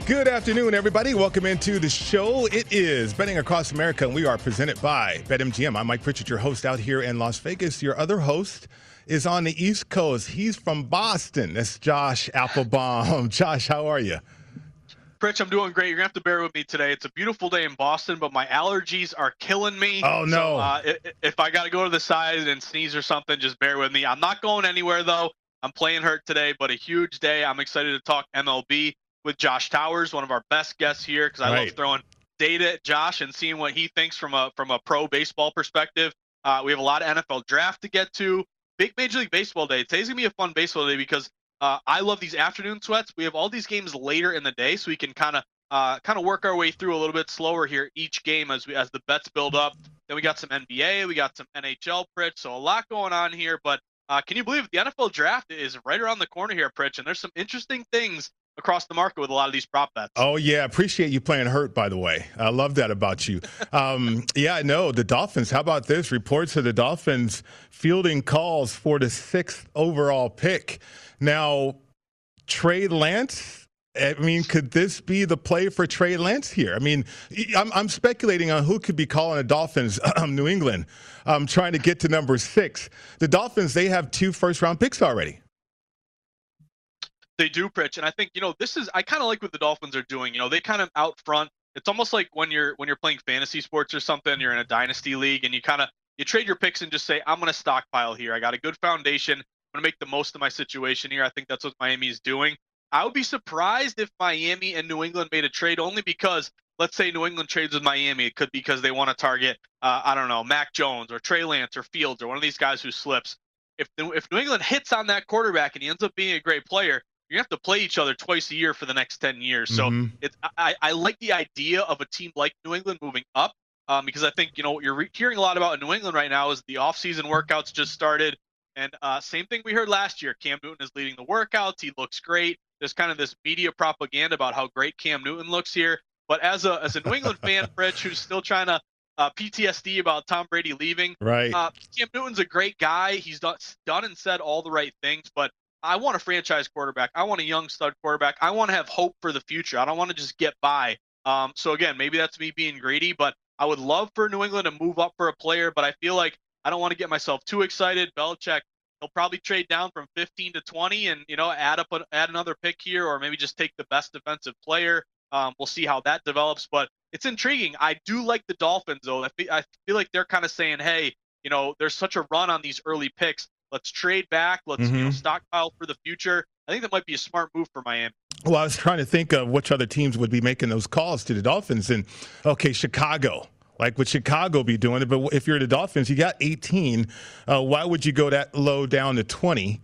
Good afternoon, everybody. Welcome into the show. It is Betting Across America, and we are presented by BetMGM. I'm Mike Pritchard, your host out here in Las Vegas. Your other host is on the East Coast. He's from Boston. That's Josh Applebaum. Josh, how are you? Pritch, I'm doing great. You're going to have to bear with me today. It's a beautiful day in Boston, but my allergies are killing me. Oh, no. So, if I got to go to the side and sneeze or something, just bear with me. I'm not going anywhere, though. I'm playing hurt today, but a huge day. I'm excited to talk MLB with Josh Towers, one of our best guests here, because I love throwing data at Josh and seeing what he thinks from a pro baseball perspective. We have a lot of NFL draft to get to. Big Major League Baseball day. Today's going to be a fun baseball day because I love these afternoon sweats. We have all these games later in the day, so we can kind of work our way through a little bit slower here each game as the bets build up. Then we got some NBA, we got some NHL, Pritch, so a lot going on here. But can you believe the NFL draft is right around the corner here, Pritch? And there's some interesting things across the market with a lot of these prop bets. Oh, yeah. Appreciate you playing hurt, by the way. I love that about you. Yeah, no, the Dolphins. How about this? Reports of the Dolphins fielding calls for the 6th overall pick. Now, Trey Lance, I mean, could this be the play for Trey Lance here? I mean, I'm speculating on who could be calling the Dolphins, New England, trying to get to number 6. The Dolphins, they have 2 first-round picks already. They do, Pritch, and I think I kind of like what the Dolphins are doing. They kind of out front. It's almost like when you're playing fantasy sports or something. You're in a dynasty league, and you trade your picks and just say, I'm going to stockpile here. I got a good foundation. I'm going to make the most of my situation here. I think that's what Miami is doing. I would be surprised if Miami and New England made a trade, only because let's say New England trades with Miami. It could be because they want to target, I don't know, Mac Jones or Trey Lance or Fields or one of these guys who slips. If New England hits on that quarterback and he ends up being a great player, you have to play each other twice a year for the next 10 years. So I like the idea of a team like New England moving up because I think, what you're hearing a lot about in New England right now is the offseason workouts just started. And same thing we heard last year. Cam Newton is leading the workouts. He looks great. There's kind of this media propaganda about how great Cam Newton looks here. But as a New England fan, Rich, who's still trying to PTSD about Tom Brady leaving, right? Cam Newton's a great guy. He's done and said all the right things, but I want a franchise quarterback. I want a young stud quarterback. I want to have hope for the future. I don't want to just get by. So again, maybe that's me being greedy, but I would love for New England to move up for a player, but I feel like I don't want to get myself too excited. Belichick, he'll probably trade down from 15 to 20 and, add another pick here, or maybe just take the best defensive player. We'll see how that develops, but it's intriguing. I do like the Dolphins, though. I feel like they're kind of saying, hey, there's such a run on these early picks. Let's trade back. Let's stockpile for the future. I think that might be a smart move for Miami. Well, I was trying to think of which other teams would be making those calls to the Dolphins. And, okay, Chicago. Like, would Chicago be doing it? But if you're the Dolphins, you got 18. Why would you go that low down to 20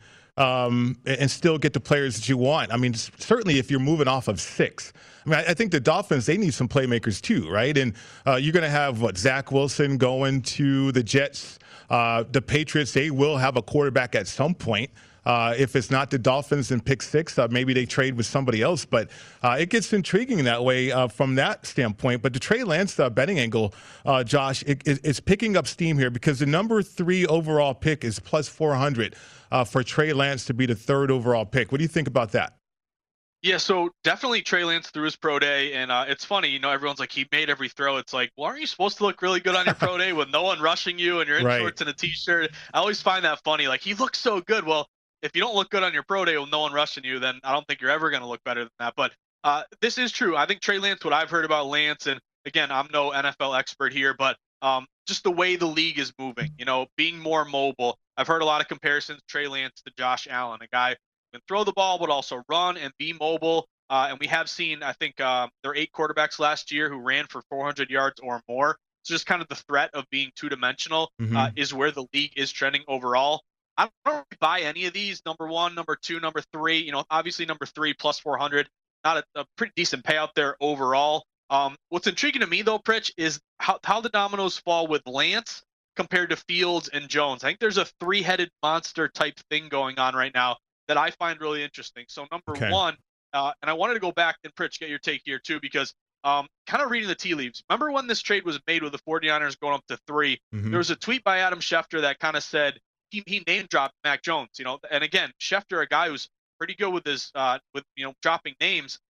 and still get the players that you want? I mean, certainly if you're moving off of 6. I mean, I think the Dolphins, they need some playmakers too, right? And you're going to have, Zach Wilson going to the Jets. The Patriots, they will have a quarterback at some point. If it's not the Dolphins in pick 6, maybe they trade with somebody else. But it gets intriguing that way from that standpoint. But the Trey Lance betting angle, Josh, it's picking up steam here because the number 3 overall pick is plus 400 for Trey Lance to be the 3rd overall pick. What do you think about that? Yeah, so definitely Trey Lance threw his pro day, and it's funny, everyone's like, he made every throw. It's like, well, aren't you supposed to look really good on your pro day with no one rushing you and you're in shorts and a T-shirt? I always find that funny. Like, he looks so good. Well, if you don't look good on your pro day with no one rushing you, then I don't think you're ever going to look better than that. But this is true. I think Trey Lance, what I've heard about Lance, and again, I'm no NFL expert here, but just the way the league is moving, being more mobile. I've heard a lot of comparisons, Trey Lance to Josh Allen, a guy can throw the ball, but also run and be mobile. And we have seen, I think, there are 8 quarterbacks last year who ran for 400 yards or more. So just kind of the threat of being two-dimensional is where the league is trending overall. I don't really buy any of these. Number 1, number 2, number 3. Obviously number 3 plus 400, not a pretty decent payout there overall. What's intriguing to me, though, Pritch, is how the dominoes fall with Lance compared to Fields and Jones. I think there's a 3-headed monster type thing going on right now that I find really interesting. So number 1, and I wanted to go back and Pritch, get your take here too, because kind of reading the tea leaves. Remember when this trade was made with the 49ers going up to 3? There was a tweet by Adam Schefter that kind of said he name dropped Mac Jones, and again, Schefter, a guy who's pretty good with his dropping names.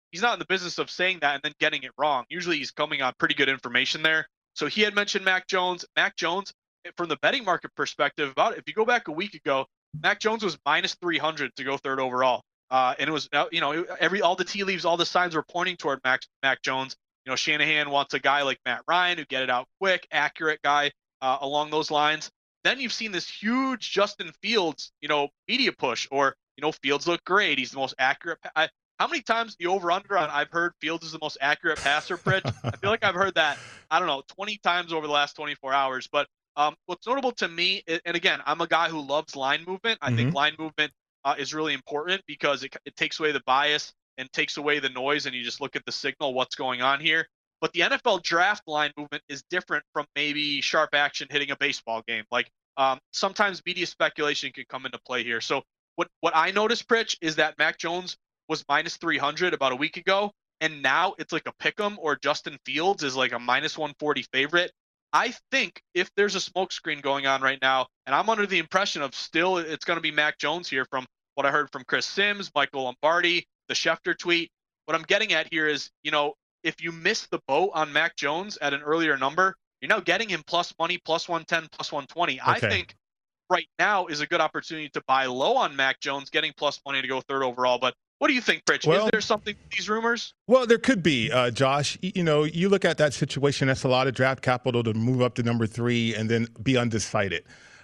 he's not in the business of saying that and then getting it wrong. Usually he's coming on pretty good information there. So he had mentioned Mac Jones. Mac Jones, from the betting market perspective, if you go back a week ago, Mac Jones was minus 300 to go third overall. And it was, all the tea leaves, all the signs were pointing toward Mac Jones. Shanahan wants a guy like Matt Ryan who get it out quick, accurate guy along those lines. Then you've seen this huge Justin Fields, media push, or, Fields look great. He's the most accurate. How many times the over-under on I've heard Fields is the most accurate passer, Pritch? I feel like I've heard that, 20 times over the last 24 hours. But what's notable to me, and again, I'm a guy who loves line movement. I think line movement is really important because it takes away the bias and takes away the noise, and you just look at the signal, what's going on here. But the NFL draft line movement is different from maybe sharp action hitting a baseball game. Like sometimes media speculation can come into play here. So what I noticed, Pritch, is that Mac Jones was minus 300 about a week ago, and now it's like a pick'em, or Justin Fields is like a minus 140 favorite. I think if there's a smokescreen going on right now, and I'm under the impression of still it's going to be Mac Jones here from what I heard from Chris Sims, Michael Lombardi, the Schefter tweet. What I'm getting at here is, if you miss the boat on Mac Jones at an earlier number, you're now getting him plus money, plus 110, plus 120. Okay. I think right now is a good opportunity to buy low on Mac Jones, getting plus money to go third overall. But what do you think, Pritch? Is there something to these rumors? Well, there could be, Josh. You look at that situation, that's a lot of draft capital to move up to number 3 and then be undecided.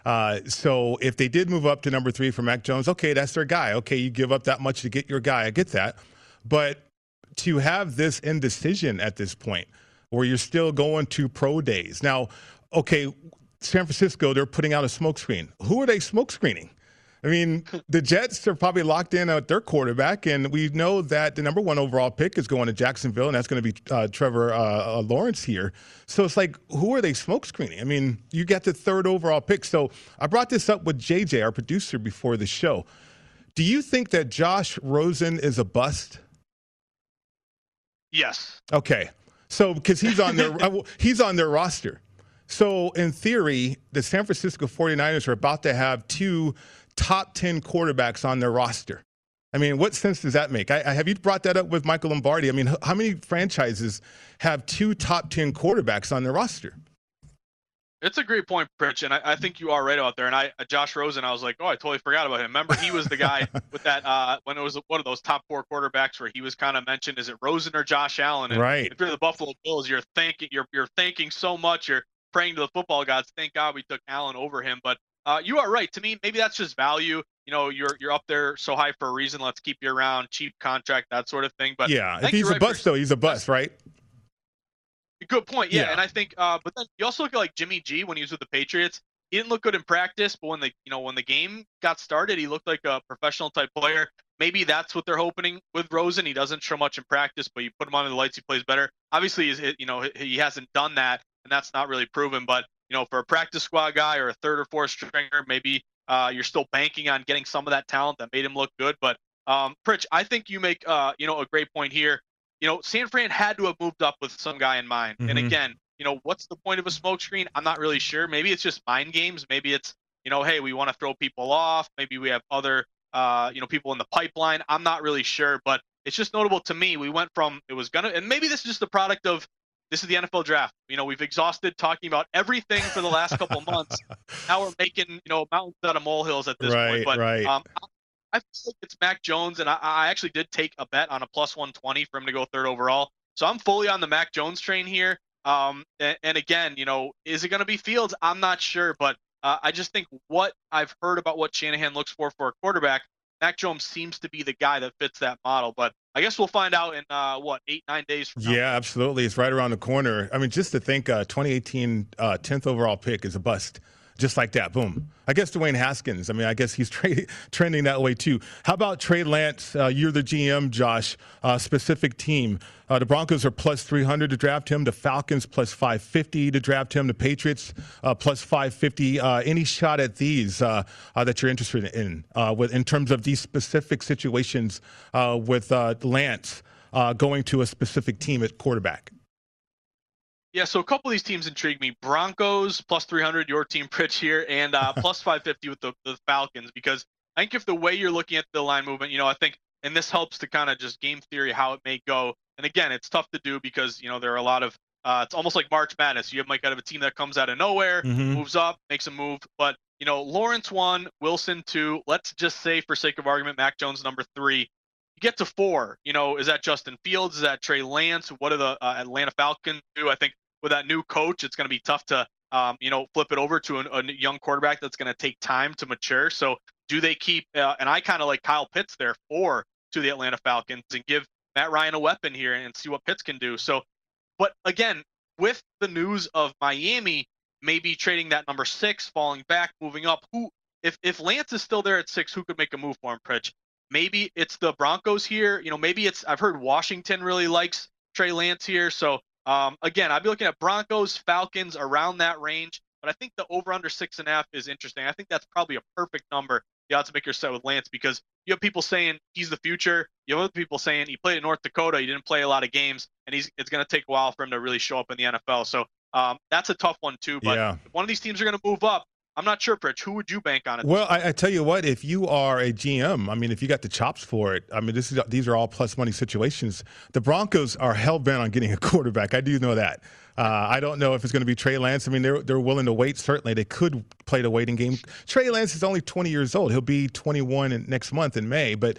So if they did move up to number 3 for Mac Jones, okay, that's their guy. Okay, you give up that much to get your guy. I get that. But to have this indecision at this point where you're still going to pro days. Now, okay, San Francisco, they're putting out a smokescreen. Who are they smokescreening? I mean, the Jets are probably locked in at their quarterback, and we know that the number 1 overall pick is going to Jacksonville, and that's going to be Trevor Lawrence here. So it's like, who are they smokescreening? I mean, you got the 3rd overall pick. So I brought this up with JJ, our producer, before the show. Do you think that Josh Rosen is a bust? Yes. Okay. So because he's on their roster. So in theory, the San Francisco 49ers are about to have 2 top 10 quarterbacks on their roster. I mean, what sense does that make? Have you brought that up with Michael Lombardi? I mean, how many franchises have 2 top 10 quarterbacks on their roster? It's a great point, Pritch, and I think you are right out there. And Josh Rosen, I was like, I totally forgot about him. Remember, he was the guy with that when it was one of those top 4 quarterbacks where he was kind of mentioned, is it Rosen or Josh Allen? And right. If you're the Buffalo Bills, you're thanking so much. You're praying to the football gods. Thank God we took Allen over him. But you are right. To me, maybe that's just value. You're up there so high for a reason. Let's keep you around. Cheap contract, that sort of thing. But yeah, if he's a bust, though, he's a bust, right? Good point. Yeah. And I think, but then you also look at like Jimmy G when he was with the Patriots. He didn't look good in practice, but when the game got started, he looked like a professional type player. Maybe that's what they're hoping with Rosen. He doesn't show much in practice, but you put him on the lights, he plays better. Obviously, he hasn't done that, and that's not really proven. But for a practice squad guy or a 3rd or 4th stringer, maybe you're still banking on getting some of that talent that made him look good. But Pritch, I think you make a great point here. San Fran had to have moved up with some guy in mind. And again, what's the point of a smokescreen? I'm not really sure. Maybe it's just mind games. Maybe it's, hey, we want to throw people off. Maybe we have other, people in the pipeline. I'm not really sure, but it's just notable to me. We went from and maybe this is just the product of, this is the NFL draft. We've exhausted talking about everything for the last couple of months. Now we're making, mountains out of molehills at this point. But right. I think it's Mac Jones, and I actually did take a bet on a plus 120 for him to go 3rd overall. So I'm fully on the Mac Jones train here. And again, is it going to be Fields? I'm not sure, but I just think what I've heard about what Shanahan looks for a quarterback, Mac Jones seems to be the guy that fits that model. But I guess we'll find out in 8-9 days from now. Yeah, absolutely. It's right around the corner. I mean, just to think 2018 10th overall pick is a bust. Just like that, boom. I guess Dwayne Haskins, I guess he's trending that way too. How about Trey Lance? You're the GM, Josh, specific team. The Broncos are plus 300 to draft him. The Falcons plus 550 to draft him. The Patriots plus 550. Any shot at these that you're interested in terms of these specific situations with Lance going to a specific team at quarterback? Yeah, so a couple of these teams intrigue me. Broncos plus 300, your team, Pritch here, and plus 550 with the Falcons, because I think if the way you're looking at the line movement, I think and this helps to kind of just game theory how it may go. And again, it's tough to do because there are a lot of it's almost like March Madness. You might have a team that comes out of nowhere, moves up, makes a move, but Lawrence 1, Wilson 2. Let's just say, for sake of argument, Mac Jones number 3. You get to 4. Is that Justin Fields? Is that Trey Lance? What do the Atlanta Falcons do? I think with that new coach, it's going to be tough to flip it over to a young quarterback that's going to take time to mature. So do they keep? And I kind of like Kyle Pitts there 4 to the Atlanta Falcons and give Matt Ryan a weapon here and see what Pitts can do. So, but again, with the news of Miami maybe trading that number 6, falling back, moving up, if Lance is still there at 6, who could make a move for him, Pritch? Maybe it's the Broncos here. Maybe I've heard Washington really likes Trey Lance here. So again, I'd be looking at Broncos, Falcons around that range. But I think the over/under 6.5 is interesting. I think that's probably a perfect number. The odds maker set with Lance, because you have people saying he's the future. You have other people saying he played at North Dakota, he didn't play a lot of games, and it's going to take a while for him to really show up in the NFL. So that's a tough one too. But if one of these teams are going to move up, I'm not sure, Pritch. Who would you bank on it? Well, I tell you what, if you are a GM, I mean, if you got the chops for it, I mean, these are all plus money situations. The Broncos are hell bent on getting a quarterback. I do know that. I don't know if it's going to be Trey Lance. I mean, they're willing to wait. Certainly, they could play the waiting game. Trey Lance is only 20 years old. He'll be 21 next month in May. But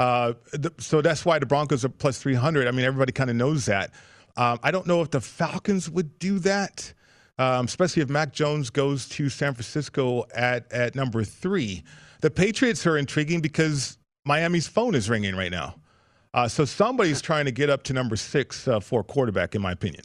so that's why the Broncos are plus 300. I mean, everybody kind of knows that. I don't know if the Falcons would do that. Especially if Mac Jones goes to San Francisco at number 3. The Patriots are intriguing because Miami's phone is ringing right now. So somebody's trying to get up to number 6 for quarterback, in my opinion.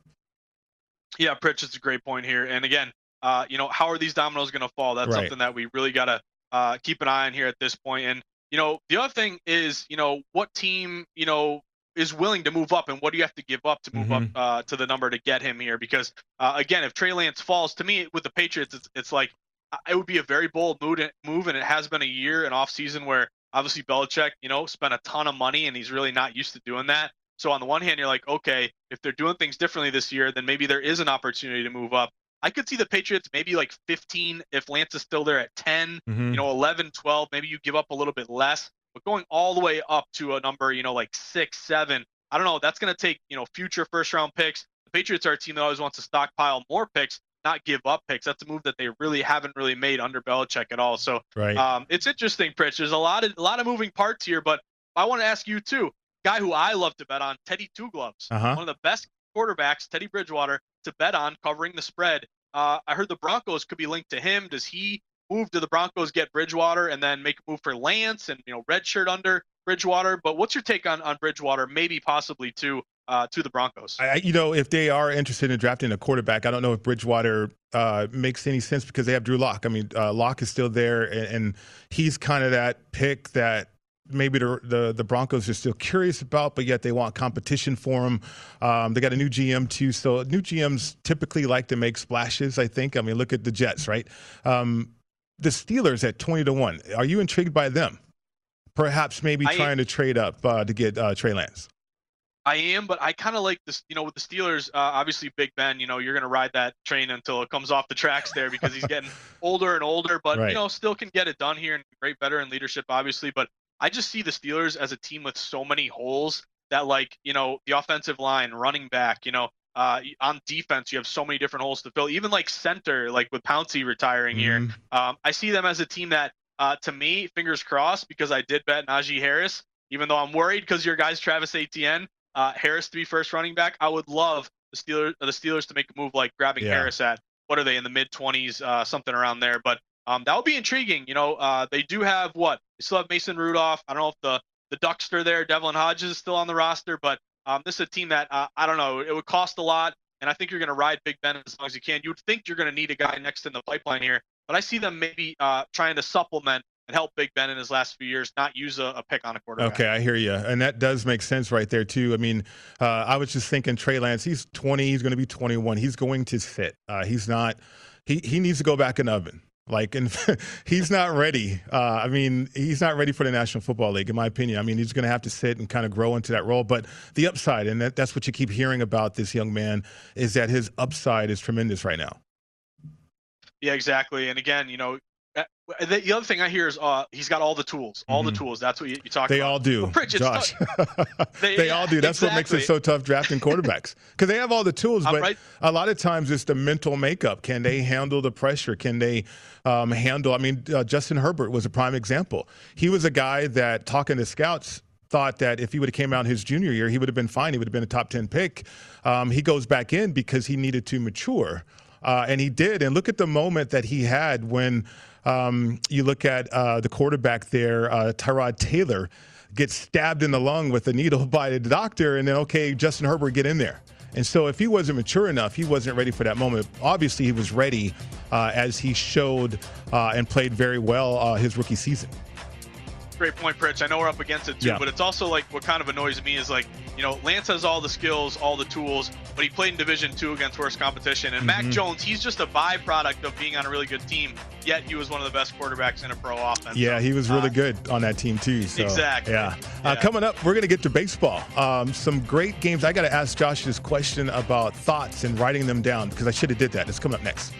Yeah, Pritch, it's a great point here. And again, how are these dominoes going to fall? That's something that we really got to keep an eye on here at this point. And, the other thing is, what team, is willing to move up, and what do you have to give up to move up to the number to get him here? Because again, if Trey Lance falls, to me with the Patriots, it's like it would be a very bold move, and it has been a year, an off season where obviously Belichick, spent a ton of money, and he's really not used to doing that. So on the one hand, you're like, okay, if they're doing things differently this year, then maybe there is an opportunity to move up. I could see the Patriots maybe like 15 if Lance is still there at 10, 11, 12, maybe you give up a little bit less. But going all the way up to a number, like 6, 7, I don't know. That's going to take, future first-round picks. The Patriots are a team that always wants to stockpile more picks, not give up picks. That's a move that they really haven't really made under Belichick at all. So it's interesting, Pritch. There's a lot of moving parts here, but I want to ask you too. Guy who I love to bet on, Teddy Two Gloves, one of the best quarterbacks, Teddy Bridgewater, to bet on covering the spread. I heard the Broncos could be linked to him. Does he move to the Broncos, get Bridgewater, and then make a move for Lance and redshirt under Bridgewater? But what's your take on Bridgewater, maybe possibly to the Broncos? If they are interested in drafting a quarterback, I don't know if Bridgewater makes any sense because they have Drew Lock. I mean, Lock is still there, and he's kind of that pick that maybe the Broncos are still curious about, but yet they want competition for him. They got a new GM too, so new GMs typically like to make splashes, I think. I mean, look at the Jets, right? The Steelers at 20-1. Are you intrigued by them? Perhaps maybe trying to trade up to get Trey Lance. I am, but I kind of like this, with the Steelers, obviously Big Ben, you're going to ride that train until it comes off the tracks there because he's getting older and older, but, still can get it done here and great veteran leadership, obviously. But I just see the Steelers as a team with so many holes that, like, the offensive line, running back, on defense, you have so many different holes to fill, even like center, like with Pouncey retiring here. I see them as a team that, to me, fingers crossed, because I did bet Najee Harris, even though I'm worried because your guy's Travis Etienne, Harris to be first running back. I would love the Steelers to make a move like grabbing Harris at, what are they, in the mid-20s, something around there. But that would be intriguing. They do have They still have Mason Rudolph. I don't know if the Duckster there, Devlin Hodges, is still on the roster, but this is a team that, I don't know, it would cost a lot, and I think you're going to ride Big Ben as long as you can. You would think you're going to need a guy next in the pipeline here, but I see them maybe trying to supplement and help Big Ben in his last few years, not use a pick on a quarterback. Okay, I hear you. And that does make sense right there, too. I mean, I was just thinking Trey Lance, he's 20, he's going to be 21. He's going to sit. He's not – he needs to go back in the oven. Like, and he's not ready. I mean, he's not ready for the National Football League, in my opinion. I mean, he's going to have to sit and kind of grow into that role. But the upside, and that's what you keep hearing about this young man, is that his upside is tremendous right now. Yeah, exactly. And again, The other thing I hear is he's got all the tools. All the tools. That's what you talk about. They all do, well, Pritch, Josh. They all do. That's exactly what makes it so tough drafting quarterbacks, because they have all the tools, but a lot of times it's the mental makeup. Can they handle the pressure? Can they handle? I mean, Justin Herbert was a prime example. He was a guy that, talking to scouts, thought that if he would have came out his junior year, he would have been fine. He would have been a top 10 pick. He goes back in because he needed to mature. And he did. And look at the moment that he had when you look at the quarterback there, Tyrod Taylor, gets stabbed in the lung with a needle by the doctor. And then, okay, Justin Herbert, get in there. And so if he wasn't mature enough, he wasn't ready for that moment. Obviously, he was ready as he showed and played very well his rookie season. Great point, Pritch. I know we're up against it too, but it's also like what kind of annoys me is like, you know, Lance has all the skills, all the tools, but he played in Division II against worse competition. And Mac Jones, he's just a byproduct of being on a really good team, yet he was one of the best quarterbacks in a pro offense. Yeah, he was really good on that team too. So, exactly. Yeah. Coming up, we're going to get to baseball. Some great games. I got to ask Josh this question about thoughts and writing them down, because I should have did that. It's coming up next.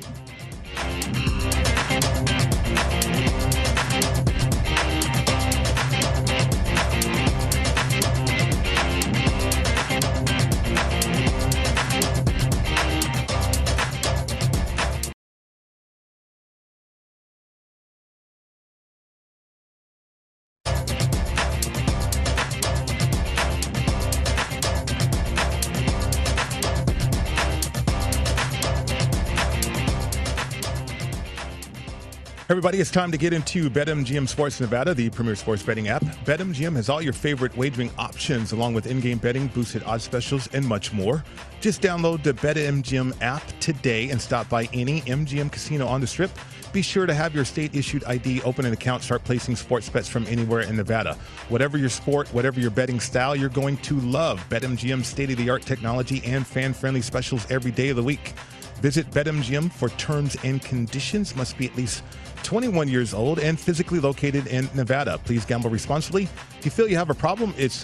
Everybody, it's time to get into BetMGM Sports Nevada, the premier sports betting app. BetMGM has all your favorite wagering options, along with in-game betting, boosted odds specials, and much more. Just download the BetMGM app today and stop by any MGM casino on the Strip. Be sure to have your state-issued ID, open an account, start placing sports bets from anywhere in Nevada. Whatever your sport, whatever your betting style, you're going to love BetMGM's state-of-the-art technology and fan-friendly specials every day of the week. Visit BetMGM for terms and conditions. Must be at least 21 years old and physically located in Nevada. Please gamble responsibly. If you feel you have a problem, it's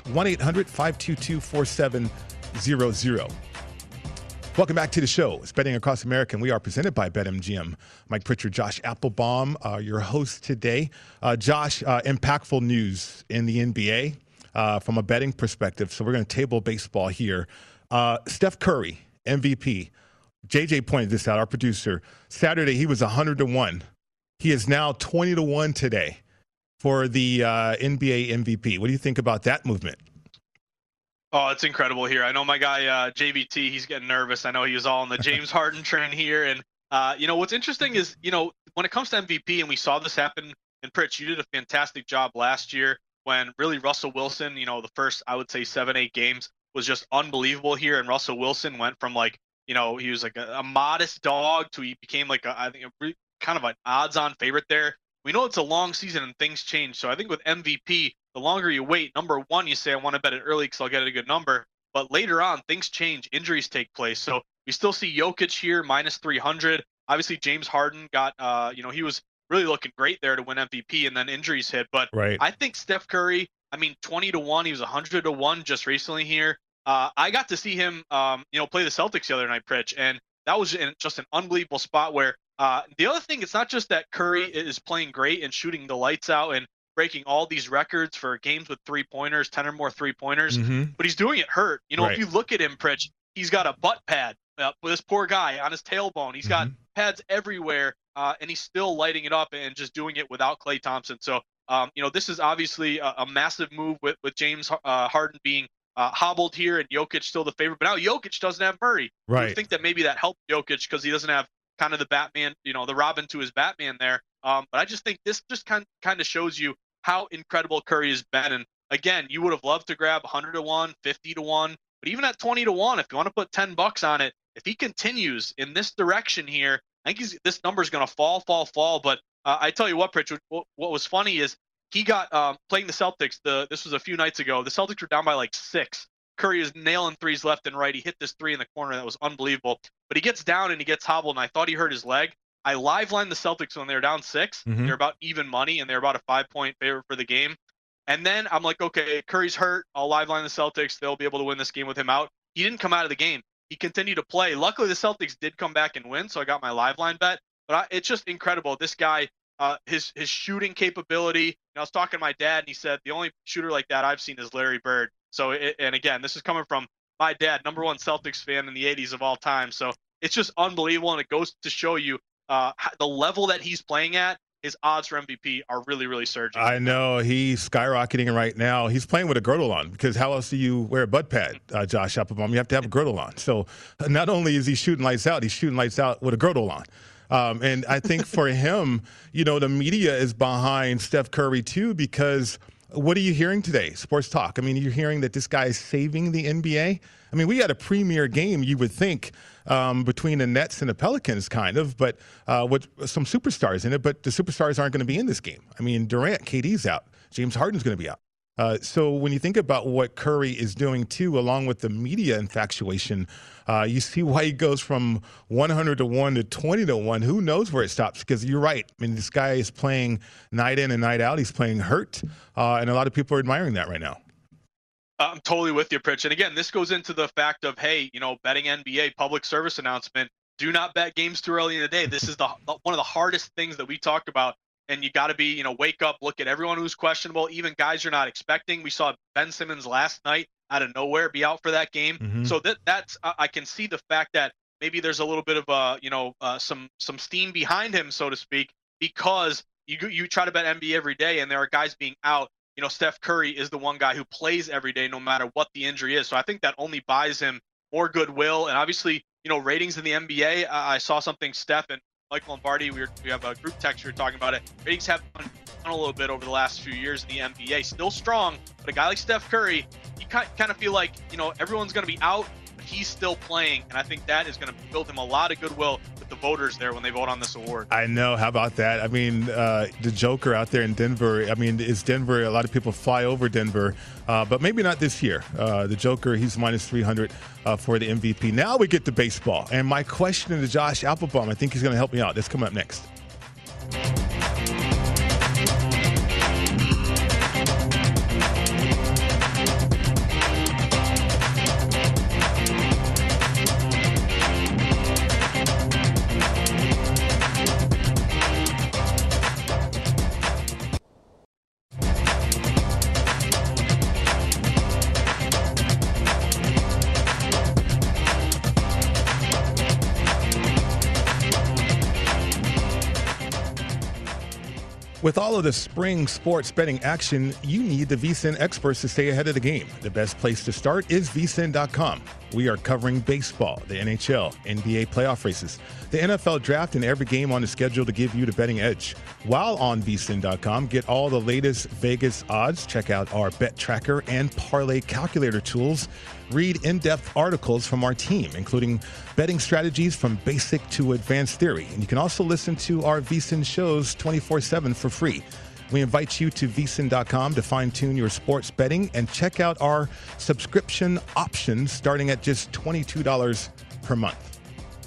1-800-522-4700. Welcome back to the show. It's Betting Across America, and we are presented by BetMGM. Mike Pritchard, Josh Applebaum, your host today. Josh, impactful news in the NBA from a betting perspective. So we're going to table baseball here. Steph Curry, MVP. JJ pointed this out, our producer. Saturday, he was 100-1. He is now 20-1 today for the NBA MVP. What do you think about that movement? Oh, it's incredible here. I know my guy, JVT, he's getting nervous. I know he was all on the James Harden train here. And, you know, what's interesting is, you know, when it comes to MVP, and we saw this happen, and Pritch, you did a fantastic job last year when really Russell Wilson, you know, the first, I would say 7-8 games was just unbelievable here. And Russell Wilson went from like, you know, he was like a modest dog to he became like I think kind of an odds-on favorite there. We know it's a long season and things change. So I think with MVP, the longer you wait, number one, you say, I want to bet it early because I'll get a good number. But later on, things change. Injuries take place. So we still see Jokic here, minus 300. Obviously, James Harden got, you know, he was really looking great there to win MVP, and then injuries hit. But I think Steph Curry, I mean, 20-1, he was 100-1 just recently here. I got to see him, you know, play the Celtics the other night, Pritch, and that was just an unbelievable spot where the other thing, it's not just that Curry is playing great and shooting the lights out and breaking all these records for games with three-pointers, 10 or more three-pointers, but he's doing it hurt. You know, if you look at him, Pritch, he's got a butt pad with this poor guy on his tailbone. He's got pads everywhere, and he's still lighting it up and just doing it without Klay Thompson. So, you know, this is obviously a massive move with James Harden being hobbled here and Jokic still the favorite. But now Jokic doesn't have Murray. You would think that maybe that helped Jokic because he doesn't have kind of the Batman, you know, the Robin to his Batman there. But I just think this just kind of shows you how incredible Curry has been. And again, you would have loved to grab 100-1, 50-1, but even at 20-1, if you want to put $10 on it, if he continues in this direction here, I think this number is going to fall. But I tell you what, Pritch, what was funny is he got playing the Celtics. This was a few nights ago. The Celtics were down by like 6. Curry is nailing threes left and right. He hit this 3 in the corner. That was unbelievable. But he gets down and he gets hobbled, and I thought he hurt his leg. I live lined the Celtics when they were down 6. They're about even money, and they're about a 5-point favorite for the game. And then I'm like, okay, Curry's hurt. I'll live line the Celtics. They'll be able to win this game with him out. He didn't come out of the game. He continued to play. Luckily, the Celtics did come back and win, so I got my live line bet. But it's just incredible. This guy, his shooting capability. I was talking to my dad, and he said the only shooter like that I've seen is Larry Bird. So, and again, this is coming from my dad, number one Celtics fan in the 80s of all time. So it's just unbelievable, and it goes to show you the level that he's playing at. His odds for MVP are really, really surging. I know he's skyrocketing right now. He's playing with a girdle on, because how else do you wear a butt pad, Josh Applebaum? You have to have a girdle on. So not only is he shooting lights out, he's shooting lights out with a girdle on. And I think for him, the media is behind Steph Curry too, because what are you hearing today? Sports Talk. I mean, you're hearing that this guy is saving the NBA. I mean, we had a premier game, you would think, between the Nets and the Pelicans, kind of, but with some superstars in it. But the superstars aren't going to be in this game. I mean, Durant, KD's out. James Harden's going to be out. So when you think about what Curry is doing, too, along with the media infatuation, you see why he goes from 100 to 1 to 20 to 1. Who knows where it stops? Because you're right. I mean, this guy is playing night in and night out. He's playing hurt, and a lot of people are admiring that right now. I'm totally with you, Pritch. And again, this goes into the fact of, hey, betting NBA public service announcement. Do not bet games too early in the day. This is one of the hardest things that we talked about. And you got to be, wake up, look at everyone who's questionable, even guys you're not expecting. We saw Ben Simmons last night out of nowhere be out for that game. Mm-hmm. So that's I can see the fact that maybe there's a little bit of some steam behind him, so to speak, because you try to bet NBA every day, and there are guys being out. Steph Curry is the one guy who plays every day, no matter what the injury is. So I think that only buys him more goodwill. And obviously, ratings in the NBA. I saw something, Steph and Mike Lombardi, we have a group text here talking about it. Ratings have gone down a little bit over the last few years in the NBA. Still strong, but a guy like Steph Curry, you kind of feel like, everyone's going to be out, but he's still playing. And I think that is going to build him a lot of goodwill with the voters there when they vote on this award. I know. How about that? I mean, the Joker out there in Denver, I mean, is Denver, a lot of people fly over Denver, but maybe not this year. The Joker, he's minus 300 for the MVP. Now we get to baseball. And my question to Josh Applebaum, I think he's going to help me out. That's coming up next. With all of the spring sports betting action, you need the VSiN experts to stay ahead of the game. The best place to start is VSiN.com. We are covering baseball, the NHL, NBA playoff races, the NFL draft, and every game on the schedule to give you the betting edge. While on VSiN.com, get all the latest Vegas odds. Check out our bet tracker and parlay calculator tools. Read in-depth articles from our team, including betting strategies from basic to advanced theory. And you can also listen to our VSiN shows 24/7 for free. We invite you to VSiN.com to fine-tune your sports betting and check out our subscription options starting at just $22 per month.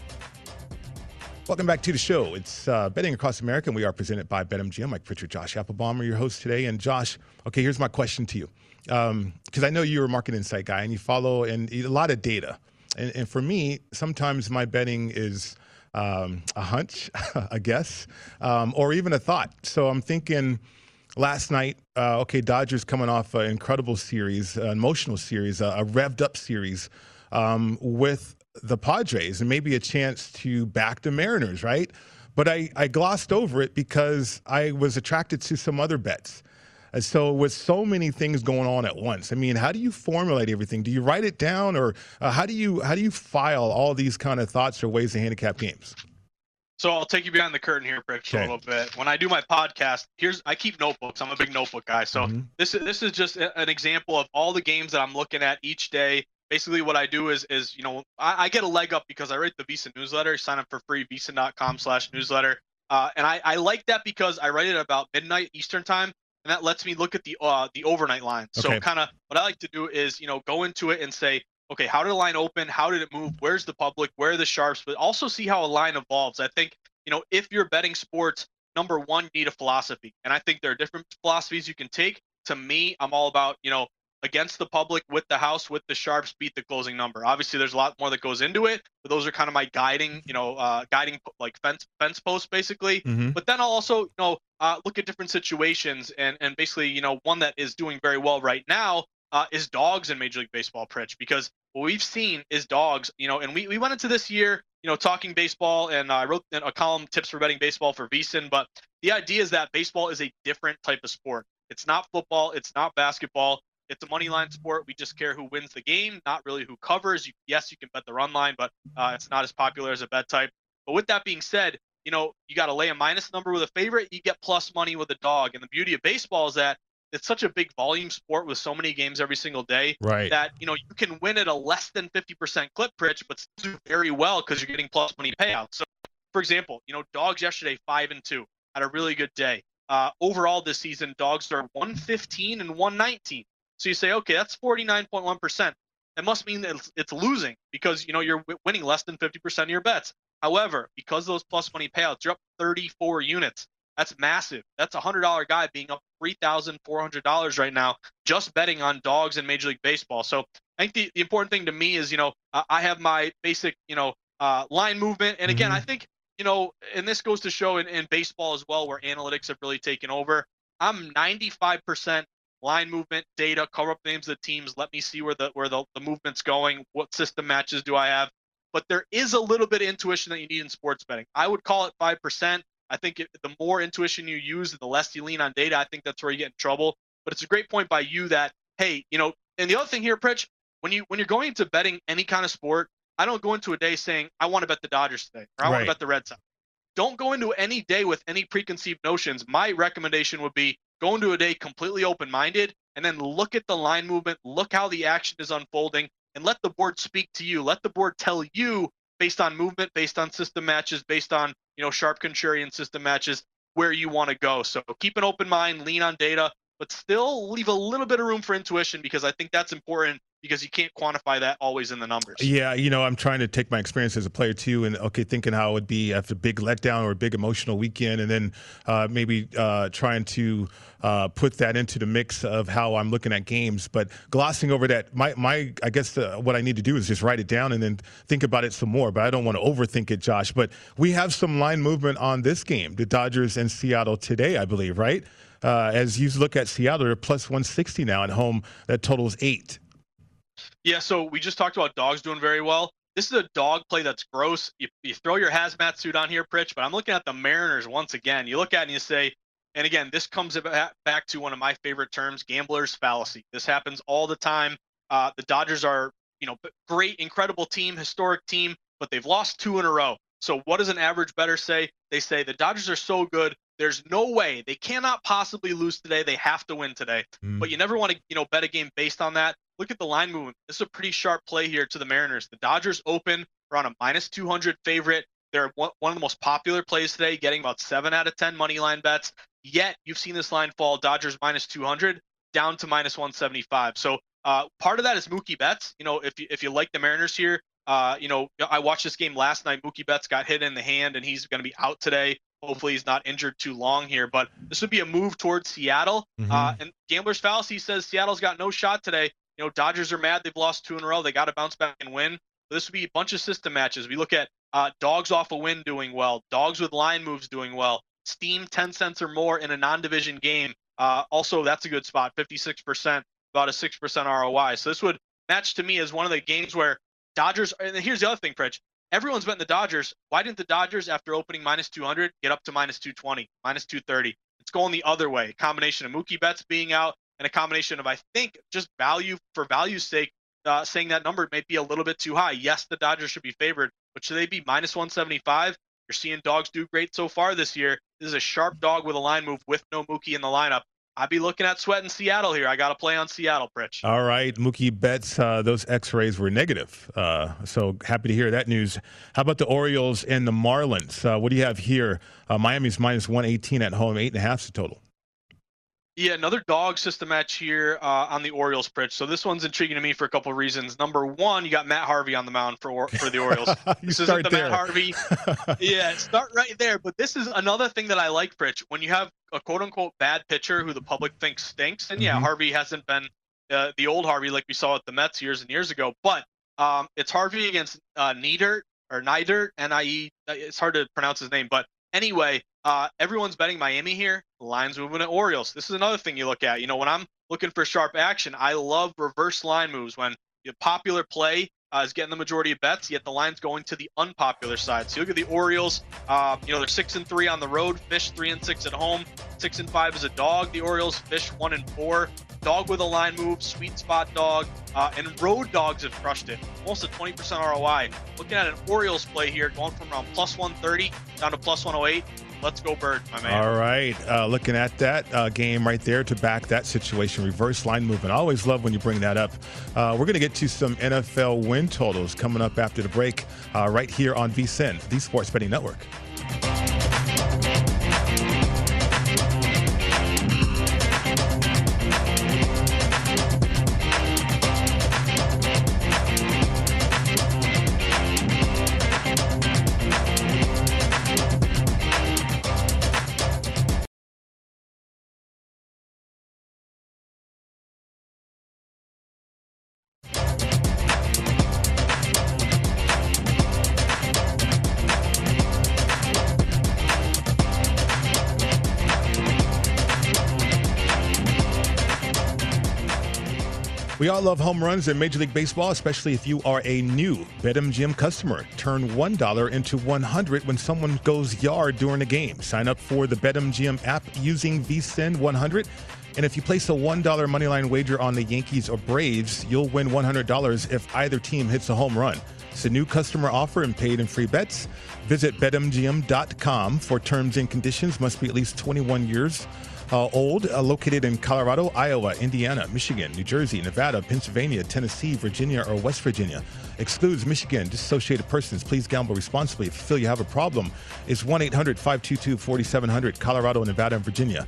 Welcome back to the show. It's Betting Across America, and we are presented by BetMGM. Mike Pritchard, Josh Applebaum are your hosts today. And Josh, okay, here's my question to you. Because I know you're a market insight guy and you follow and a lot of data. And for me, sometimes my betting is a hunch, a guess, or even a thought. So I'm thinking last night, Dodgers coming off an incredible series, an emotional series, a revved up series with the Padres, and maybe a chance to back the Mariners, right? But I glossed over it because I was attracted to some other bets. And so with so many things going on at once, I mean, how do you formulate everything? Do you write it down, or how do you file all these kind of thoughts or ways to handicap games? So I'll take you behind the curtain here, Pritch, a little bit. When I do my podcast, I keep notebooks. I'm a big notebook guy. So this is just an example of all the games that I'm looking at each day. Basically, what I do is I get a leg up because I write the VSiN newsletter. Sign up for free, VSiN.com/newsletter. And I like that because I write it about midnight Eastern time. And that lets me look at the overnight line. So kind of what I like to do is, go into it and say, okay, how did the line open? How did it move? Where's the public? Where are the sharps? But also see how a line evolves. I think, if you're betting sports, number one, you need a philosophy. And I think there are different philosophies you can take. To me, I'm all about, against the public with the house, with the sharps, beat the closing number. Obviously, there's a lot more that goes into it, but those are kind of my guiding, guiding like fence posts basically. Mm-hmm. But then I'll also, look at different situations and basically, one that is doing very well right now is dogs in Major League Baseball, Pritch, because what we've seen is dogs, and we went into this year, talking baseball, and I wrote a column, Tips for Betting Baseball, for VSiN, but the idea is that baseball is a different type of sport. It's not football. It's not basketball. It's a money line sport. We just care who wins the game, not really who covers. Yes, you can bet the run line, but it's not as popular as a bet type. But with that being said, you got to lay a minus number with a favorite. You get plus money with a dog. And the beauty of baseball is that it's such a big volume sport with so many games every single day, right, that, you can win at a less than 50% clip, Pritch, but still do very well because you're getting plus money payouts. So, for example, dogs yesterday, 5-2, had a really good day. Overall this season, dogs are 115 and 119. So you say, okay, that's 49.1%. That must mean that it's losing because, you're winning less than 50% of your bets. However, because of those plus money payouts, you're up 34 units. That's massive. That's a $100 guy being up $3,400 right now just betting on dogs in Major League Baseball. So I think the important thing to me is, I have my basic, line movement. And again, I think, and this goes to show in baseball as well, where analytics have really taken over. I'm 95% line movement data, cover up names of the teams. Let me see where the movement's going. What system matches do I have? But there is a little bit of intuition that you need in sports betting. I would call it 5%. I think the more intuition you use, the less you lean on data. I think that's where you get in trouble. But it's a great point by you that, hey, and the other thing here, Pritch, when you're going into betting any kind of sport, I don't go into a day saying, I want to bet the Dodgers today, or I want to bet the Red Sox. Don't go into any day with any preconceived notions. My recommendation would be go into a day completely open-minded and then look at the line movement, look how the action is unfolding, and let the board speak to you. Let the board tell you, based on movement, based on system matches, based on, sharp contrarian system matches, where you want to go. So keep an open mind, lean on data, but still leave a little bit of room for intuition, because I think that's important, because you can't quantify that always in the numbers. Yeah, I'm trying to take my experience as a player too, and thinking how it would be after a big letdown or a big emotional weekend, and then maybe trying to put that into the mix of how I'm looking at games. But glossing over that, I guess what I need to do is just write it down and then think about it some more. But I don't want to overthink it, Josh. But we have some line movement on this game, the Dodgers and Seattle today, I believe, right? As you look at Seattle, they're plus 160 now at home. That totals 8. Yeah, so we just talked about dogs doing very well. This is a dog play that's gross. You throw your hazmat suit on here, Pritch, but I'm looking at the Mariners once again. You look at it and you say, and again, this comes back to one of my favorite terms, gambler's fallacy. This happens all the time. The Dodgers are, great, incredible team, historic team, but they've lost 2 in a row. So what does an average bettor say? They say the Dodgers are so good, there's no way. They cannot possibly lose today. They have to win today. But you never want to, bet a game based on that. Look at the line movement. This is a pretty sharp play here to the Mariners. The Dodgers open around a minus 200 favorite. They're one of the most popular plays today, getting about 7 out of 10 money line bets. Yet you've seen this line fall, Dodgers minus 200 down to minus 175. So part of that is Mookie Betts. If you like the Mariners here, I watched this game last night. Mookie Betts got hit in the hand, and he's going to be out today. Hopefully he's not injured too long here, but this would be a move towards Seattle. And gambler's fallacy says Seattle's got no shot today. Dodgers are mad. They've lost 2 in a row. They got to bounce back and win. But this would be a bunch of system matches. We look at dogs off a win doing well, dogs with line moves doing well, steam 10 cents or more in a non-division game. Also, that's a good spot, 56%, about a 6% ROI. So this would match to me as one of the games where Dodgers, and here's the other thing, Pritch. Everyone's betting the Dodgers. Why didn't the Dodgers, after opening minus 200, get up to minus 220, minus 230? It's going the other way. A combination of Mookie Betts being out and a combination of, I think, just value for value's sake, saying that number may be a little bit too high. Yes, the Dodgers should be favored, but should they be minus 175? You're seeing dogs do great so far this year. This is a sharp dog with a line move with no Mookie in the lineup. I'd be looking at sweating Seattle here. I got to play on Seattle, Pritch. All right. Mookie Betts, those x-rays were negative. So happy to hear that news. How about the Orioles and the Marlins? What do you have here? Miami's minus 118 at home, 8.5 the total. Yeah, another dog system match here on the Orioles, Pritch. So this one's intriguing to me for a couple of reasons. Number one, you got Matt Harvey on the mound for the Orioles. This isn't the Matt Harvey. Yeah, start right there. But this is another thing that I like, Pritch. When you have a quote-unquote bad pitcher who the public thinks stinks, and yeah, Harvey hasn't been the old Harvey like we saw at the Mets years and years ago. But it's Harvey against Neidert or Neidert, N-I-E. It's hard to pronounce his name, but anyway, everyone's betting Miami here. The line's moving to Orioles. This is another thing you look at. You know, when I'm looking for sharp action, I love reverse line moves when the popular play is getting the majority of bets, yet the line's going to the unpopular side. So you look at the Orioles. You know, they're 6-3 on the road, fish 3-6 at home, 6-5 as a dog. The Orioles fish 1-4. Dog with a line move, sweet spot dog, and road dogs have crushed it. Almost a 20% ROI. Looking at an Orioles play here, going from around plus 130 down to plus 108. Let's go Bird, my man. All right. Looking at that game right there to back that situation, reverse line movement. I always love when you bring that up. We're going to get to some NFL win totals coming up after the break right here on VSiN, the Sports Betting Network. We all love home runs in Major League Baseball, especially if you are a new BetMGM customer. Turn $1 into $100 when someone goes yard during a game. Sign up for the BetMGM app using VSiN 100. And if you place a $1 moneyline wager on the Yankees or Braves, you'll win $100 if either team hits a home run. It's a new customer offer and paid and free bets. Visit BetMGM.com for terms and conditions. Must be at least 21 years old, located in Colorado, Iowa, Indiana, Michigan, New Jersey, Nevada, Pennsylvania, Tennessee, Virginia, or West Virginia. Excludes Michigan. Disassociated persons. Please gamble responsibly. If you feel you have a problem, it's 1-800-522-4700, Colorado, Nevada, and Virginia.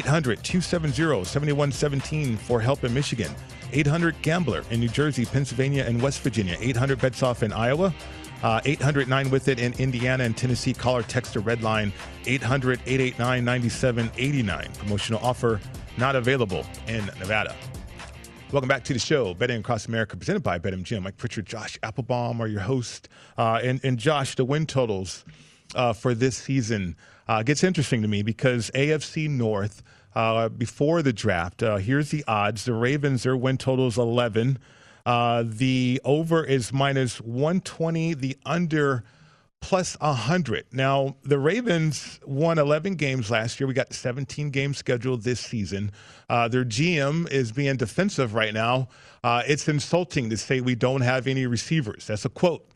800-270-7117 for help in Michigan. 800-GAMBLER in New Jersey, Pennsylvania, and West Virginia. 800-BETS-OFF in Iowa. 800-9-WITH-IT in Indiana and Tennessee. Call or text the red line 800-889-9789. Promotional offer not available in Nevada. Welcome back to the show, Betting Across America, presented by BetMGM. Mike Pritchard, Josh Applebaum are your hosts. And Josh, the win totals for this season gets interesting to me because AFC North, before the draft, here's the odds. The Ravens, their win total is 11. The over is minus 120, the under plus 100. Now, the Ravens won 11 games last year. We got 17 games scheduled this season. Their GM is being defensive right now. It's insulting to say we don't have any receivers. That's a quote.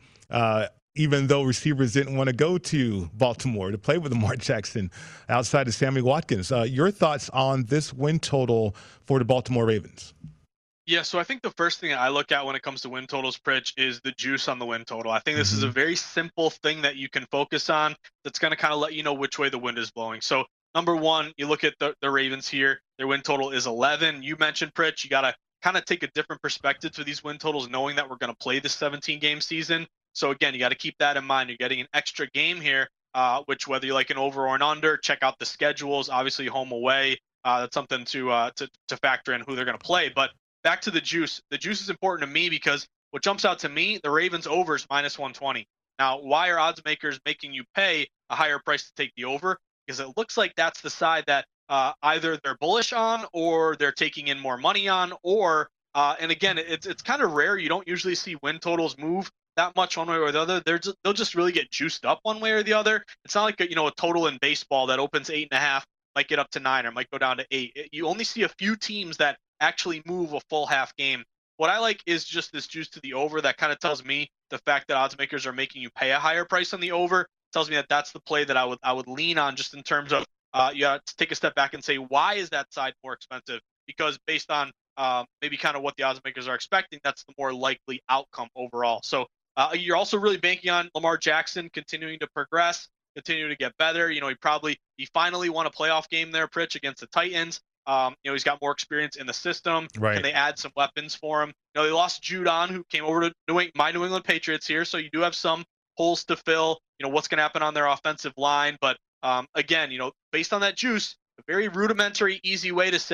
Even though receivers didn't want to go to Baltimore to play with Lamar Jackson outside of Sammy Watkins. Your thoughts on this win total for the Baltimore Ravens? Yeah, so I think the first thing I look at when it comes to win totals, Pritch, is the juice on the win total. I think this is a very simple thing that you can focus on that's going to kind of let you know which way the wind is blowing. So, number one, you look at the Ravens here. Their win total is 11. You mentioned, Pritch, you got to kind of take a different perspective to these win totals, knowing that we're going to play this 17-game season. So, again, you got to keep that in mind. You're getting an extra game here, which whether you like an over or an under, check out the schedules. Obviously, home away. That's something to factor in who they're going to play. But back to the juice. The juice is important to me because what jumps out to me, the Ravens over is minus 120. Now, why are odds makers making you pay a higher price to take the over? Because it looks like that's the side that either they're bullish on or they're taking in more money on, or and again, it's kind of rare. You don't usually see win totals move that much one way or the other. They'll just really get juiced up one way or the other. It's not like a total in baseball that opens 8.5, might get up to 9 or might go down to 8. You only see a few teams that actually move a full half game. What I like is just this juice to the over. That kind of tells me the fact that odds makers are making you pay a higher price on the over tells me that that's the play that I would lean on, just in terms of you got to take a step back and say, why is that side more expensive? Because based on maybe kind of what the odds makers are expecting, that's the more likely outcome overall. So you're also really banking on Lamar Jackson continuing to progress, continue to get better. He finally won a playoff game there, Pritch, against the Titans. He's got more experience in the system. Right. Can they add some weapons for him? They lost Judon, who came over to my New England Patriots here, so you do have some holes to fill. What's going to happen on their offensive line, but again, based on that juice, a very rudimentary, easy way to say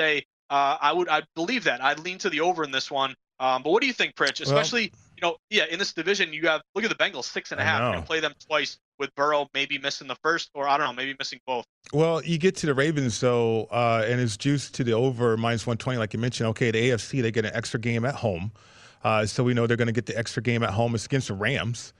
I'd believe that. I'd lean to the over in this one. But what do you think, Pritch? Especially, in this division, look at the Bengals, 6.5. You're going to play them twice with Burrow maybe missing the first, or I don't know, maybe missing both. Well, you get to the Ravens, though, and it's juiced to the over -120, like you mentioned. Okay, the AFC, they get an extra game at home. So we know they're going to get the extra game at home. It's against the Rams.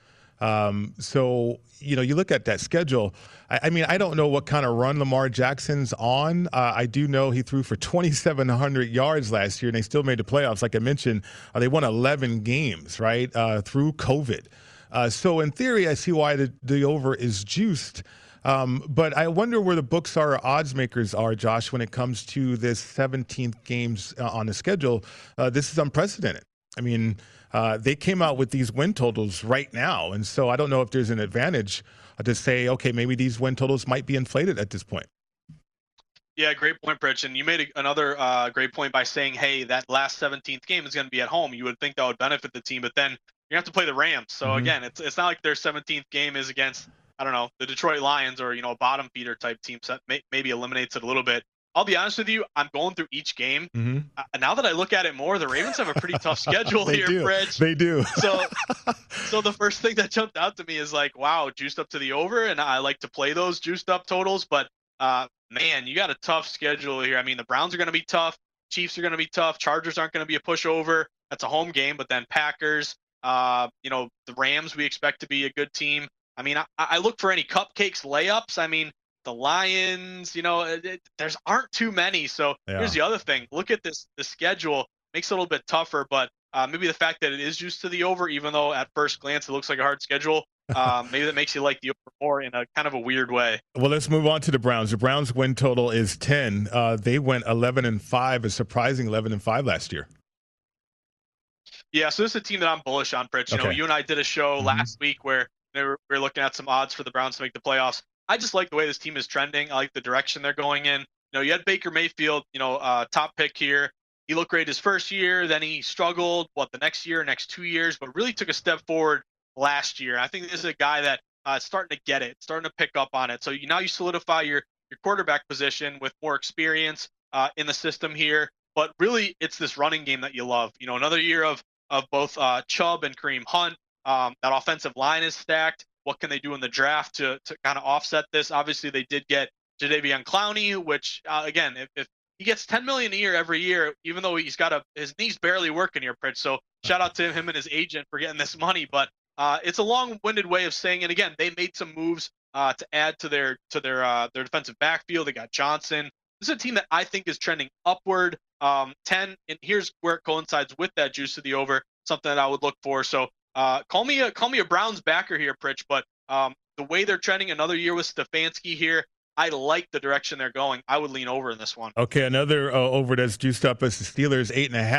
So, you look at that schedule. I mean, I don't know what kind of run Lamar Jackson's on. I do know he threw for 2,700 yards last year, and they still made the playoffs. Like I mentioned, they won 11 games, right, through COVID. So in theory, I see why the over is juiced. But I wonder where the books are, odds makers are, Josh, when it comes to this 17th games on the schedule. This is unprecedented. I mean, they came out with these win totals right now. And so I don't know if there's an advantage to say, okay, maybe these win totals might be inflated at this point. Yeah, great point, Pritch. And you made another great point by saying, hey, that last 17th game is going to be at home. You would think that would benefit the team, but then you have to play the Rams. So again, it's not like their 17th game is against, I don't know, the Detroit Lions or, a bottom feeder type team. So that maybe eliminates it a little bit. I'll be honest with you, I'm going through each game. Now that I look at it more, the Ravens have a pretty tough schedule here, Pritch. They do. So the first thing that jumped out to me is like, wow, juiced up to the over, and I like to play those juiced up totals. But man, you got a tough schedule here. I mean, the Browns are going to be tough. Chiefs are going to be tough. Chargers aren't going to be a pushover. That's a home game. But then Packers, the Rams, we expect to be a good team. I mean, I look for any cupcakes, layups. I mean, the Lions, there's aren't too many. So here's the other thing. Look at the schedule. Makes it a little bit tougher, but maybe the fact that it is juiced to the over, even though at first glance it looks like a hard schedule, maybe that makes you like the over more in a kind of a weird way. Well, let's move on to the Browns. The Browns win total is 10. They went 11-5, a surprising 11-5 last year. Yeah, so this is a team that I'm bullish on, Pritch. You and I did a show last week where we were looking at some odds for the Browns to make the playoffs. I just like the way this team is trending. I like the direction they're going in. You had Baker Mayfield, top pick here. He looked great his first year. Then he struggled, the next year, next 2 years, but really took a step forward last year. I think this is a guy that is starting to get it, starting to pick up on it. So now you solidify your quarterback position with more experience in the system here. But really, it's this running game that you love. Another year of both Chubb and Kareem Hunt. That offensive line is stacked. What can they do in the draft to kind of offset this? Obviously, they did get Jadeveon Clowney, which again, if he gets $10 million a year every year, even though he's got his knees barely working here, Pritch. So shout out to him and his agent for getting this money. But it's a long-winded way of saying it. Again, they made some moves to add to their defensive backfield. They got Johnson. This is a team that I think is trending upward. 10, and here's where it coincides with that juice to the over. Something that I would look for. So. Call me a Browns backer here, Pritch, but the way they're trending, another year with Stefanski here, I like the direction they're going. I would lean over in this one. Okay, another over that's juiced up is the Steelers,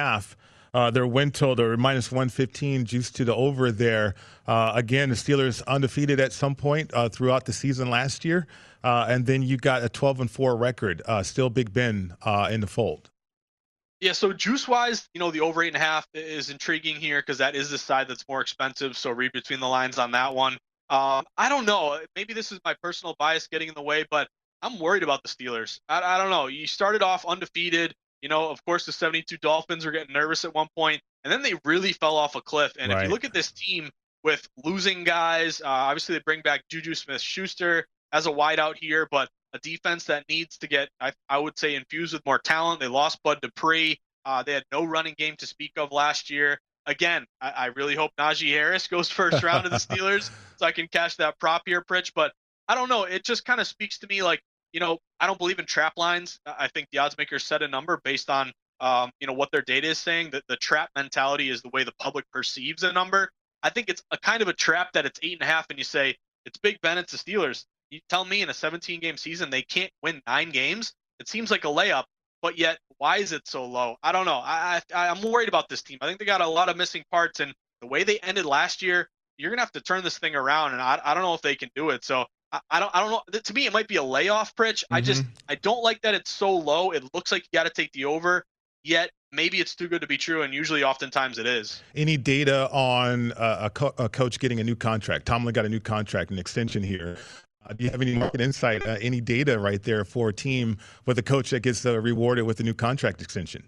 8.5. Their win total, -115, juiced to the over there. Again, the Steelers undefeated at some point throughout the season last year. And then you got a 12-4 record, still Big Ben in the fold. Yeah, so juice-wise, the over 8.5 is intriguing here because that is the side that's more expensive. So read between the lines on that one. I don't know. Maybe this is my personal bias getting in the way, but I'm worried about the Steelers. I don't know. You started off undefeated. Of course, the 72 Dolphins were getting nervous at one point, and then they really fell off a cliff. And if you look at this team with losing guys, obviously they bring back Juju Smith-Schuster as a wideout here, but a defense that needs to get, I would say, infused with more talent. They lost Bud Dupree. They had no running game to speak of last year. Again, I really hope Najee Harris goes first round of the Steelers so I can cash that prop here, Pritch. But I don't know. It just kind of speaks to me like, I don't believe in trap lines. I think the odds makers set a number based on, what their data is saying. That the trap mentality is the way the public perceives a number. I think it's a kind of a trap that it's 8.5 and you say, it's Big Ben, it's the Steelers. You tell me in a 17-game season they can't win 9 games? It seems like a layup, but yet why is it so low? I don't know. I'm worried about this team. I think they got a lot of missing parts, and the way they ended last year, you're gonna have to turn this thing around, and I don't know if they can do it. So I don't know. To me, it might be a layoff, Pritch. I don't like that it's so low. It looks like you got to take the over, yet maybe it's too good to be true, and usually oftentimes it is. Any data on a coach getting a new contract? Tomlin got a new contract, an extension here. Do you have any market insight, any data right there for a team with a coach that gets rewarded with a new contract extension?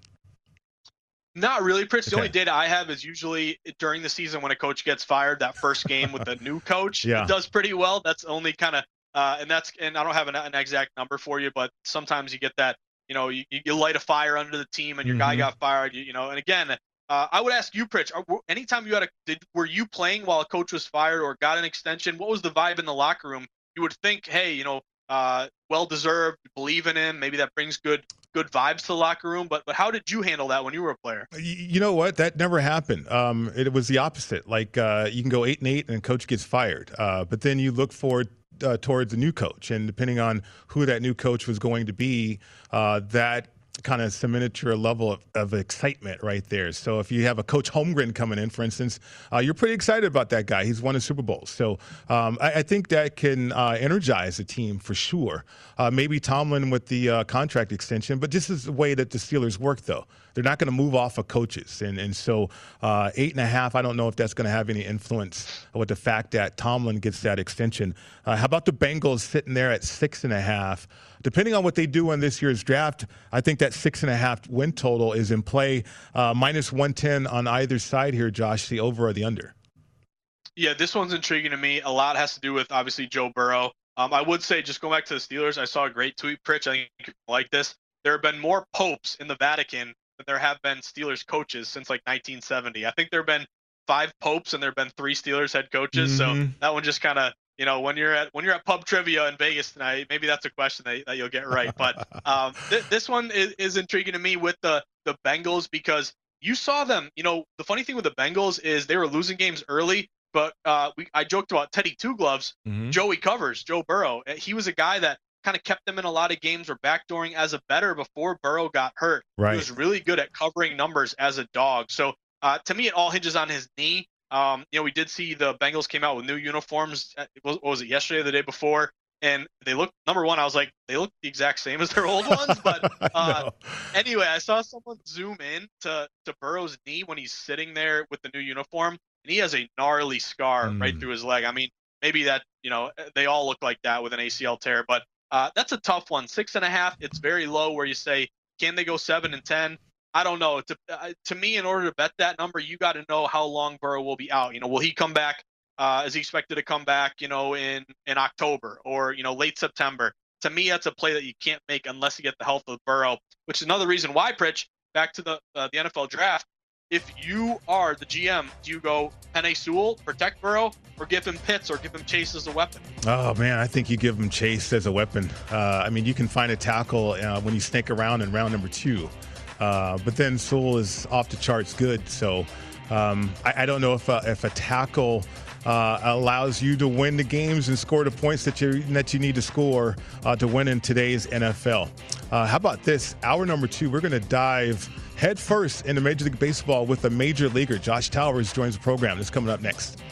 Not really, Pritch. The only data I have is usually during the season when a coach gets fired, that first game with the new coach it does pretty well. That's only kind of and I don't have an exact number for you, but sometimes you get that, you light a fire under the team and your guy got fired, and again, I would ask you, Pritch, anytime you were you playing while a coach was fired or got an extension? What was the vibe in the locker room? You would think, hey, well deserved, believe in him. Maybe that brings good vibes to the locker room. But how did you handle that when you were a player? You know what? That never happened. It was the opposite. Like you can go 8-8 and coach gets fired, but then you look forward towards a new coach, and depending on who that new coach was going to be, that kind of cemented your level of excitement right there. So if you have a Coach Holmgren coming in, for instance, you're pretty excited about that guy. He's won a Super Bowl. So I think that can energize a team for sure. Maybe Tomlin with the contract extension, but this is the way that the Steelers work, though. They're not going to move off of coaches. And so 8.5, I don't know if that's going to have any influence with the fact that Tomlin gets that extension. How about the Bengals sitting there at 6.5? Depending on what they do in this year's draft, I think that 6.5 win total is in play. Minus 110 on either side here, Josh, the over or the under. Yeah, this one's intriguing to me. A lot has to do with, obviously, Joe Burrow. I would say, just going back to the Steelers, I saw a great tweet, Pritch. I think you like this. There have been more popes in the Vatican than there have been Steelers coaches since like 1970. I think there have been 5 popes and there have been 3 Steelers head coaches. So that one just kind of, when you're at pub trivia in Vegas tonight, maybe that's a question that you'll get right. But this one is intriguing to me with the Bengals, because you saw them. The funny thing with the Bengals is they were losing games early, but I joked about Teddy Two Gloves. Joey Covers, Joe Burrow. He was a guy that kind of kept them in a lot of games, or backdooring as a better before Burrow got hurt. Right. He was really good at covering numbers as a dog. So to me, it all hinges on his knee. We did see the Bengals came out with new uniforms. What was it, yesterday or the day before? And they looked, number one, I was like, they look the exact same as their old ones. But anyway, I saw someone zoom in to Burrow's knee when he's sitting there with the new uniform, and he has a gnarly scar right through his leg. I mean, maybe that, they all look like that with an ACL tear, but that's a tough one. 6.5, it's very low, where you say, can they go 7 and 10? I don't know. To me, in order to bet that number, you got to know how long Burrow will be out. Will he come back? Is he expected to come back, in October or, late September? To me, that's a play that you can't make unless you get the health of Burrow, which is another reason why, Pritch, back to the NFL draft, if you are the GM, do you go Penei Sewell, protect Burrow, or give him Pitts, or give him Chase as a weapon? Oh, man, I think you give him Chase as a weapon. You can find a tackle when you snake around in round number 2. But then Sewell is off the charts good. So I don't know if a tackle allows you to win the games and score the points that you need to score to win in today's NFL. How about this? Hour number 2, we're going to dive head first into Major League Baseball with a major leaguer. Josh Towers joins the program. That's coming up next.